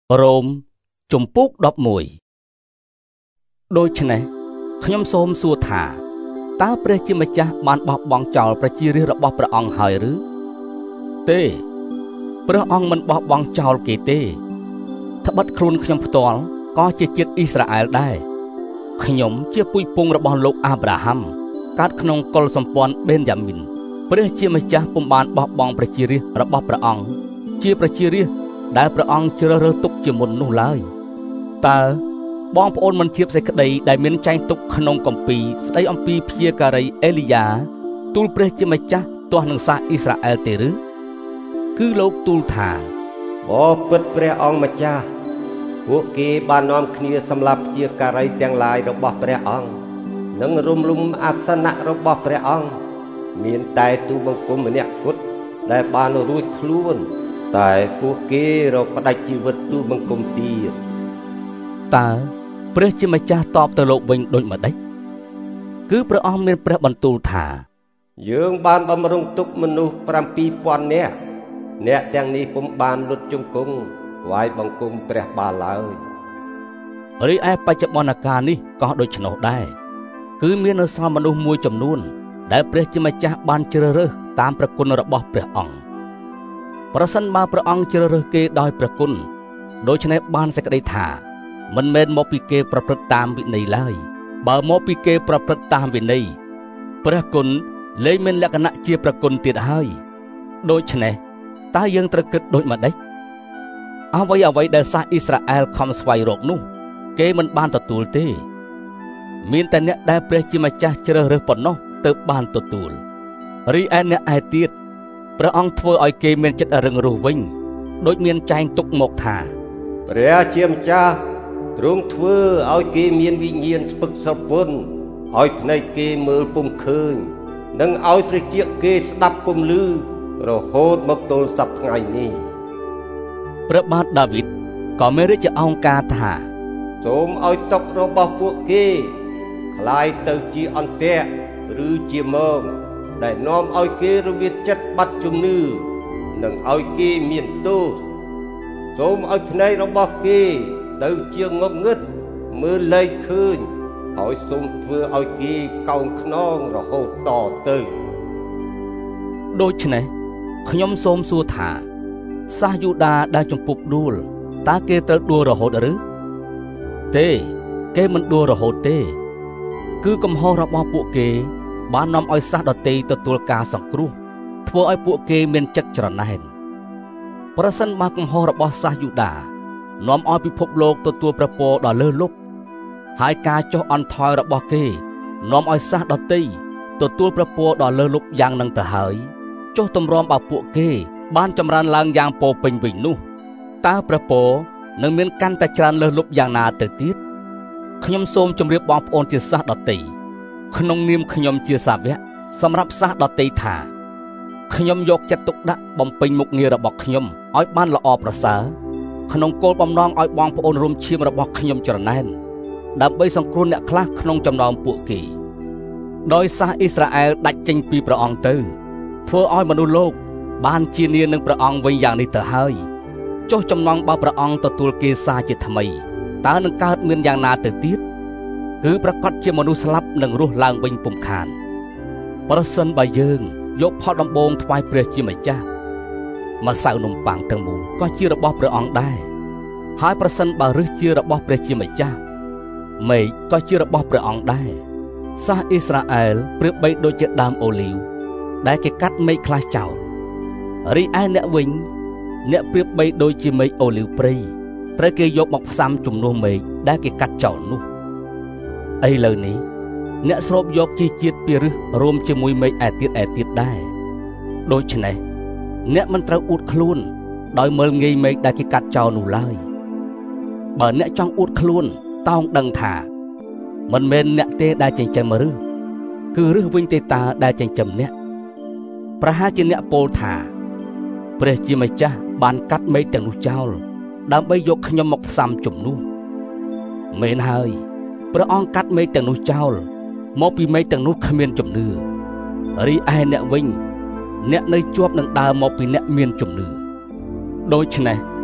រ៉ូមជំពូក11ដូច្នេះខ្ញុំសូមសួរថាតើព្រះជាម្ចាស់បានបោះបង់ចោលប្រជារាស្ត្ររបស់ព្រះអង្គហើយឬទេព្រះអង្គមិនបោះបង់ចោលគេទេត្បិតខ្លួនខ្ញុំផ្ទាល់ក៏ជាជាតិអ៊ីស្រាអែលដែរខ្ញុំជាពុយពងរបស់លោកអាប់រ៉ាហាំកើតក្នុងកុលសម្ព័ន្ធបេនយ៉ាមីនព្រះជាម្ចាស់ពុំបានបោះបង់ប្រជារាស្ត្ររបស់ព្រះអង្គជាប្រជារាស្ត្រដែលព្រះអង្គជ្រើសរើសទុកជាមុននោះឡើយតើបងប្អូនមិនជាសេចក្តីដែលមានចែងទុកក្នុងគម្ពីរស្ដីអំពីព្យាការីអេលីយ៉ាទូលព្រះជាម្ចាស់ទាស់នឹងសាសអ៊ីស្រាអែលទេឬគឺលោកទូលថាបបិទ្ធព្រះអង្គម្ចាស់ពួកគេបាននាំគ្នាសម្លាប់ព្យាការីទាំងឡាយរបស់ព្រះអង្គនិងរំលំអាសនៈរបស់ព្រះអង្គមានតែទូបង្គំម្នាក់គត់ដែលបានរួចខ្លួនតែពួកគេរកផ្ដាច់ជីវិតទូបង្គំទៀតតើព្រះជាម្ចាស់តបទៅលោកវិញដូចម្ដេចគឺព្រះអង្គមានព្រះបន្ទូលថាយើងបានបំរុងទុកមនុស្ស 7,000 នាក់អ្នកទាំងនេះពុំបានលុតជង្គង់ថ្វាយបង្គំព្រះបាលឡើយរីឯបច្ចុប្បន្នកាលនេះក៏ដូច្នោះដែរគឺមាននៅសល់មនុស្សមួយចំនួនដែលព្រះជាម្ចាស់បានជ្រើសរើសតាមព្រះគុណរបស់ព្រះអង្គប្រសិនបើព្រះអង្គជ្រើសរើសគេដោយព្រះគុណដូច្នេះបានសេចក្តីថាមិនមែនមកពីគេប្រព្រឹត្តតាមវិន័យឡើយបើមកពីគេប្រព្រឹត្តតាមវិន័យព្រះគុណលែងមានលក្ខណៈជាព្រះគុណទៀតហើយដូច្នេះតើយើងត្រូវគិតដូចម្ដេចអ្វីដែលសាសអ៊ីស្រាអែលខំស្វែងរកនោះគេមិនបានទទួលទេមានតែអ្នកដែលព្រះជាម្ចាស់ជ្រើសរើសប៉ុណ្ណោះទើបបានទទួលរីឯអ្នកឯទៀតព្រះអង្គធ្វើឲ្យគេមានចិត្តរឹងរូសវិញដូចមានចែងទុកមកថាព្រះជាម្ចាស់ទ្រង់ធ្វើឲ្យគេមានវិញ្ញាណស្ពឹកស្រពន់ឲ្យភ្នែកគេមើលពុំឃើញនិងឲ្យត្រចៀកគេស្ដាប់ពុំឮរហូតមកទល់សព្វថ្ងៃនេះព្រះបាទដាវីតក៏មានរាជអង្ការថាសូមឲ្យតុរបស់ពួកគេคล้ายទៅជាអន្ទាក់ឬជាមងដែលនាំឲ្យគេរវិតចិត្តបាត់ជំនឿនិងឲ្យគេមានទោសសូមឲ្យភ្នែករបស់គេទៅជាងងឹតមើលលែងឃើញហើយសូមធ្វើឲ្យគេកោងខ្នងរហូតតទៅដូច្នេះខ្ញុំសូមសួរថាសាសយូដាដែលជំពប់ដួលតើគេត្រូវដួលរហូតឬទេគេមិនដួលរហូតទេគឺកំហុសរបស់ពួកគេបាននាំឲ្យសាសដទៃទទួលការសង្គ្រោះធ្វើឲ្យពួកគេមានចិត្តច្រណែនប្រសិនបើកំហុសរបស់សាសយូដានាំឲ្យពិភពលោកទទួលព្រះពរដ៏លើសលប់ហើយការចុះអន់ថយរបស់គេនាំឲ្យសាសដទៃទទួលព្រះពរដ៏លើសលប់យ៉ាងនឹងទៅហើយចុះទម្រាំបើពួកគេបានចម្រើនឡើងយ៉ាងពោពេញវិញនោះតើព្រះពរនឹងមានកាន់តែច្រើនលើសលប់យ៉ាងណាទៅទៀតខ្ញុំសូមជម្រាបបងប្អូនជាសាសដទៃក្នុងនាមខ្ញុំជាសាវកសម្រាប់សាសដទៃថាខ្ញុំយកចិត្តទុកដាក់បំពេញមុខងាររបស់ខ្ញុំឲ្យបានល្អប្រសើរក្នុងគោលបំណងឲ្យបងប្អូនរួមឈាមរបស់ខ្ញុំច្រណែនដើម្បីសង្គ្រោះអ្នកខ្លះក្នុងចំណោមពួកគេដោយសាសអ៊ីស្រាអែលដាច់ចេញពីព្រះអង្គទៅធ្វើឲ្យមនុស្សលោកបានជានានឹងព្រះអង្គវិញយ៉ាងនេះទៅហើយចុះចំណងបើព្រះអង្គទទួលគេសារជាថ្មីតើនឹងកើតមានយ៉ាងណាទៅទៀតគឺប្រកាសជាមនុស្សស្លាប់នឹងរស់ឡើងវិញពុំខានប្រសិនបើយើងយកផលដំបូងថ្វាយព្រះជាម្ចាស់ម្សៅនំប៉័ងទាំងមូលក៏ជារបស់ព្រះអង្គដែរហើយប្រសិនបើឫសជារបស់ព្រះជាម្ចាស់មែកក៏ជារបស់ព្រះអង្គដែរសាសអ៊ីស្រាអែលប្រៀបបីដូចជាដើមអូលីវដែលគេកាត់មែកខ្លះចោលរីឯអ្នកវិញអ្នកប្រៀបបីដូចជាមែកអូលីវព្រៃត្រូវគេយកមកផ្សាំជំនួសមែកដែលគេកាត់ចោលនោះឥឡូវនេះអ្នកស្រូបយកជីជាតិពីឫសរួមជាមួយមែកឯទៀតដែរដូច្នេះអ្នកមិនត្រូវអួតខ្លួនដោយមើលងាយមែកដែលគេកាត់ចោលនោះឡើយបើអ្នកចង់អួតខ្លួនតោងដឹងថាមិនមែនអ្នកទេដែលចិញ្ចឹមឫសគឺឫសវិញទេតាដែលចិញ្ចឹមអ្នកប្រហែលជាអ្នកពោលថាព្រះជាម្ចាស់បានកាត់មែកទាំងនោះចោលដើម្បីយកខ្ញុំមកផ្សាំជំនួសមែនហើយព្រះអង្គកាត់មែកទាំងនោះចោលមកពីមែកទាំងនោះគ្មានជំនឿរីឯអ្នកវិញអ្នកនៅជាប់នឹងដើរមកពីអ្នកមានជំនឿដូច្នេះ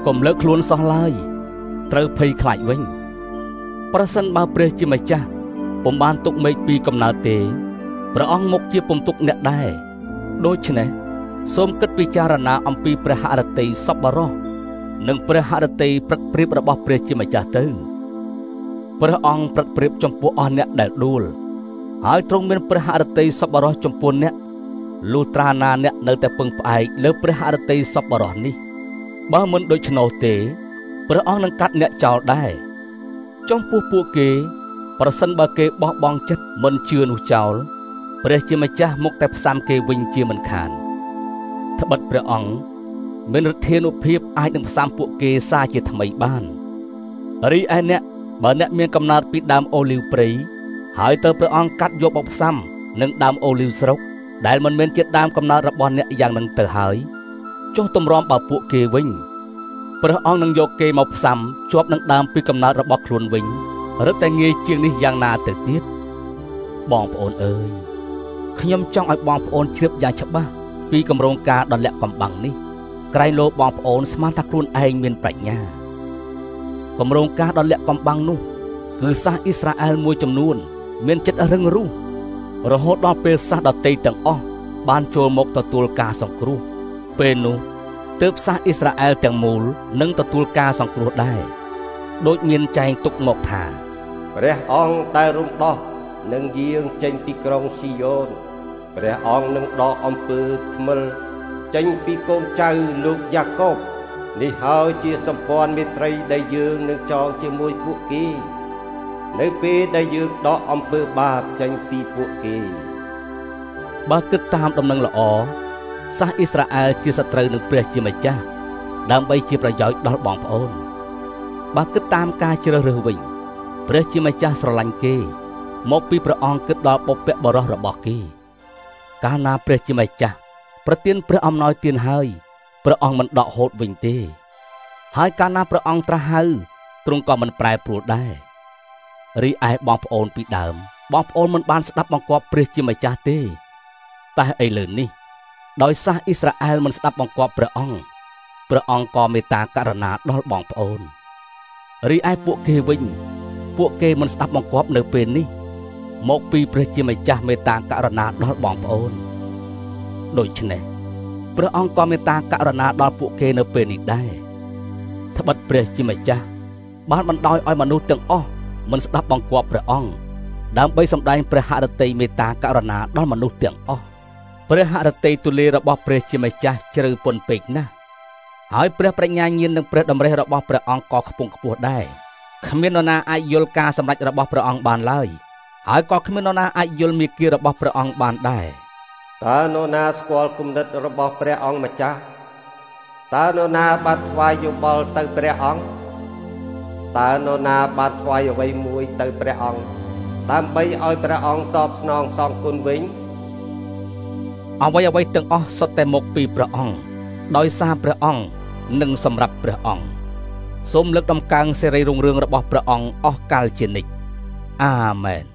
កុំលើកខ្លួនសោះឡើយត្រូវភ័យខ្លាចវិញប្រសិនបើព្រះជាម្ចាស់ពុំបានទុកមេឃពីកំណើតទេព្រះអង្គមុខជាពុំទុកអ្នកដែរដូច្នេះសូមគិតពិចារណាអំពីព្រះហឫទ័យសប្បុរសនិងព្រះហឫទ័យព្រឹកព្រៀបរបស់ព្រះជាម្ចាស់ទៅព្រះអង្គព្រឹកព្រៀបចំពោះអស់អ្នកដែលដួលហើយទ្រង់មានព្រះហឫទ័យសប្បុរសចំពោះអ្នកលុះត្រាណាអ្នកនៅតែពឹងផ្អែកលើព្រះហឫទ័យសប្បុរសនេះបើមិនដូច្នោះទេព្រះអង្គនឹងកាត់អ្នកចោលដែរចំពោះពួកគេប្រសិនបើគេបោះបង់ចិត្តមិនជឿនោះចោលព្រះជាម្ចាស់មុខតែផ្សាំគេវិញជាមិនខានត្បិតព្រះអង្គមានឫទ្ធានុភាពអាចនឹងផ្សាំពួកគេសារជាថ្មីបានរីឯអ្នកបើអ្នកមានកំណើតពីដើមអូលីវព្រៃហើយទៅព្រះអង្គកាត់យកមកផ្សាំនឹងដើមអូលីវស្រុកដែលមិនមែនជាដើមកំណើតរបស់អ្នកយ៉ាងនឹងទៅហើយចុះទម្រាំបើពួកគេវិញព្រះអង្គនឹងយកគេមកផ្សាំជាប់នឹងដើមពីកំណើតរបស់ខ្លួនវិញរឹតតែងាយជាងនេះយ៉ាងណាទៅទៀតបងប្អូនអើយខ្ញុំចង់ឲ្យបងប្អូនជ្រាបយ៉ាងច្បាស់ពីគម្រោងការដ៏លាក់កំបាំងនេះក្រែងលោបងប្អូនស្មានថាខ្លួនឯងមានប្រាជ្ញាគម្រោងការដ៏លាក់កំបាំងនោះគឺសាសអ៊ីស្រាអែលមួយចំនួនមានចិត្តរឹងរូសរហូតដល់ពេលសាសដទៃទាំងអស់បានចូលមកទទួលការសង្គ្រោះពេលនោះទើបសាសអ៊ីស្រាអែលទាំងមូលនឹងទទួលការសង្គ្រោះដែរដូចមានចែងទុកមកថាព្រះអង្គដែលរំដោះនឹងយាងចេញពីក្រុងស៊ីយ៉ូនព្រះអង្គនឹងដកអំពើថ្មិលចេញពីកូនចៅលោកយ៉ាកុបនេះហើយជាសម្ព័ន្ធមេត្រីដែលយើងនឹងចងជាមួយពួកគេនៅពេលដែលយើងដកអំពើបាបចេញពីពួកគេបើគិតតាមដំណឹងល្អសាសអ៊ីស្រាអែលជាសត្រូវនឹងព្រះជាម្ចាស់ដើម្បីជាប្រយោជន៍ដល់បងប្អូនបើគិតតាមការជ្រើសរើសវិញព្រះជាម្ចាស់ស្រឡាញ់គេមកពីព្រះអង្គគិតដល់បុព្វបុរសរបស់គេកាលណាព្រះជាម្ចាស់ប្រទានព្រះអំណោយទានហើយព្រះអង្គមិនដកហូតវិញទេហើយកាលណាព្រះអង្គត្រាស់ហៅទ្រង់ក៏មិនប្រែប្រួលដែររីឯបងប្អូនពីដើមបងប្អូនមិនបានស្ដាប់បង្គាប់ព្រះជាម្ចាស់ទេតែឥឡូវនេះដោយសាសអ៊ីស្រាអែលមិនស្ដាប់បង្គាប់ព្រះអង្គក៏មេត្តាករុណាដល់បងប្អូនរីឯពួកគេវិញពួកគេមិនស្ដាប់បង្គាប់នៅពេលនេះមកពីព្រះជាម្ចាស់មេត្តាករុណាដល់បងប្អូនដូច្នេះព្រះអង្គក៏មេត្តាករុណាដល់ពួកគេនៅពេលនេះដែរត្បិតព្រះជាម្ចាស់បានបណ្ដោយឲ្យមនុស្សទាំងអស់មិនស្ដាប់បង្គាប់ព្រះអង្គដើម្បីសម្ដែងព្រះហឫទ័យមេត្តាករុណាដល់មនុស្សទាំងអស់ព្រះហឫទ័យទូលាយរបស់ព្រះជាម្ចាស់ជ្រៅពន់ពេកណាស់ហើយព្រះប្រាជ្ញាញាណនិងព្រះតម្រិះរបស់ព្រះអង្គក៏ខ្ពង់ខ្ពស់ដែរគ្មាននរណាអាចយល់ការសម្រេចរបស់ព្រះអង្គបានឡើយហើយក៏គ្មាននរណាអាចយល់មាគ៌ារបស់ព្រះអង្គបានដែរតើនរណាស្គាល់គំនិតរបស់ព្រះអង្គម្ចាស់តើនរណាបានថ្វាយយោបល់ទៅព្រះអង្គតើនរណាបានថ្វាយអ្វីមួយទៅព្រះអង្គដើម្បីឲ្យព្រះអង្គតបស្នងសងគុណវិញអ្វីទាំងអស់សុទ្ធតែមកពីព្រះអង្គដោយសារព្រះអង្គនិងសម្រាប់ព្រះអង្គសូមលើកដំកើងសេរីរុងរឿងរបស់ព្រះអង្គអស់កលជានិច្ចអាមែន